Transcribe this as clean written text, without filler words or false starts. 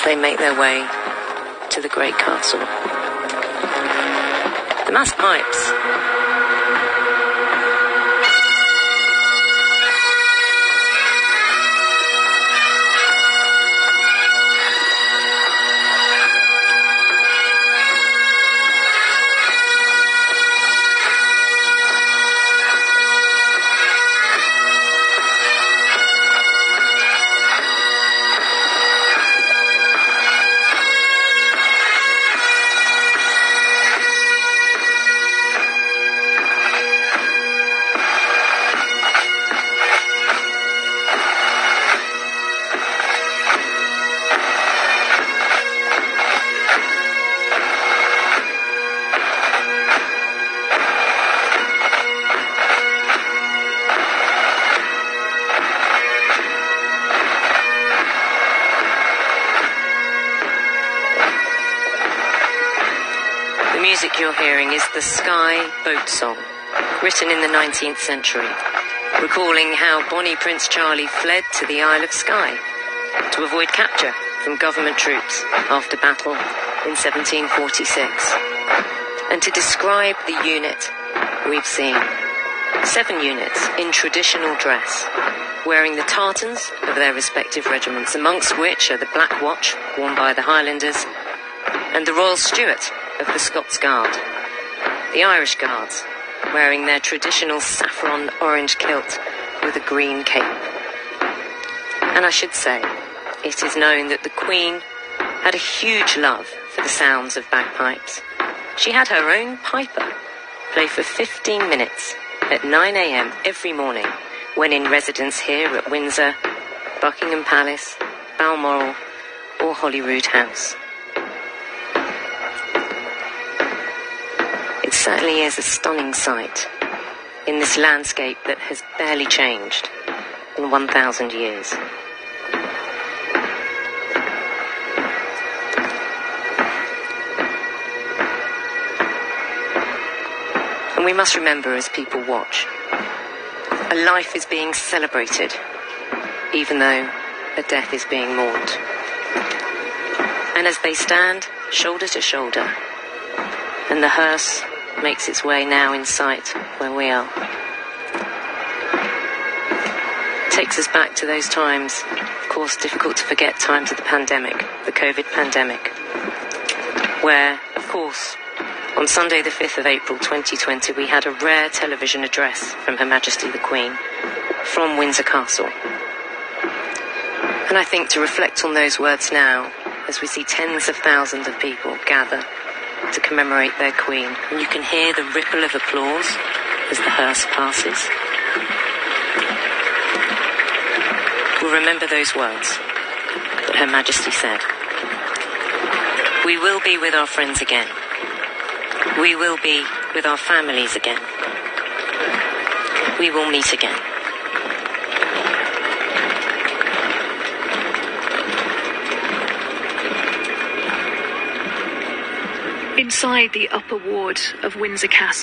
they make their way to the great castle. The mass pipes. The music you're hearing is the Skye Boat Song, written in the 19th century, recalling how Bonnie Prince Charlie fled to the Isle of Skye to avoid capture from government troops after battle in 1746, and to describe the unit we've seen. 7 units in traditional dress, wearing the tartans of their respective regiments, amongst which are the Black Watch, worn by the Highlanders, and the Royal Stewart of the Scots Guard. The Irish Guards, wearing their traditional saffron orange kilt with a green cape. And I should say, it is known that the Queen had a huge love for the sounds of bagpipes. She had her own piper play for 15 minutes at 9 a.m. every morning when in residence here at Windsor, Buckingham Palace, Balmoral or Holyrood House. It certainly is a stunning sight in this landscape that has barely changed in 1,000 years. And we must remember as people watch, a life is being celebrated, even though a death is being mourned. And as they stand shoulder to shoulder, and the hearse makes its way now in sight where we are, it takes us back to those times, of course difficult to forget, times of the pandemic, the COVID pandemic, where, of course, on Sunday the 5th of April 2020, we had a rare television address from Her Majesty the Queen from Windsor Castle. And I think to reflect on those words now, as we see tens of thousands of people gather to commemorate their Queen, and you can hear the ripple of applause as the hearse passes. We'll remember those words that Her Majesty said. We will be with our friends again. We will be with our families again. We will meet again. Inside the upper ward of Windsor Castle,